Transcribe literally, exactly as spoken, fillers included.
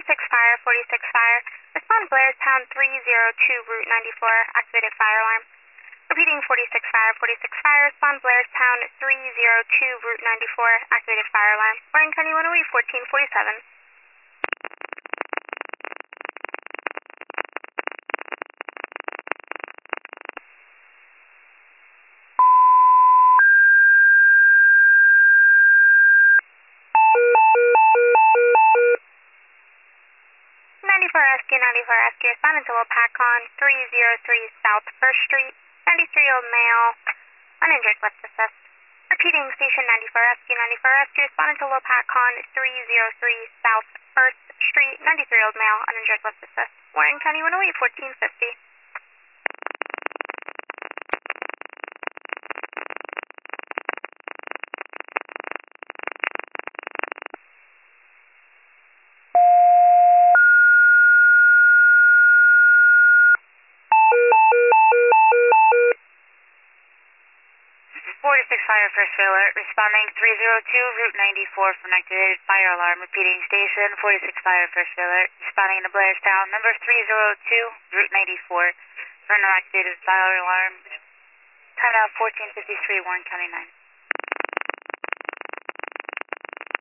forty-six Fire, forty-six Fire. Respond Blairstown three zero two, Route ninety-four, activated fire alarm. Repeating forty-six Fire, forty-six Fire. Respond Blairstown three zero two, Route ninety-four, activated fire alarm. Orange County one oh eight, fourteen forty-seven. ninety-four Rescue, ninety-four Rescue, responding to Lopakon, three zero three South first Street, seventy-three-year-old male, uninjured, let's assist. Repeating station ninety-four Rescue, ninety-four Rescue, responding to Lopakon, three zero three South first Street, ninety-three-year-old male, uninjured, let's assist. Warren County one oh eight, fourteen fifty. forty-six Fire, first alert, responding three zero two, Route ninety-four from activated fire alarm. Repeating station forty-six Fire, first alert, responding to Blairstown, number three zero two, Route ninety-four, for no activated fire alarm. Time now fourteen fifty-three, Warren County nine.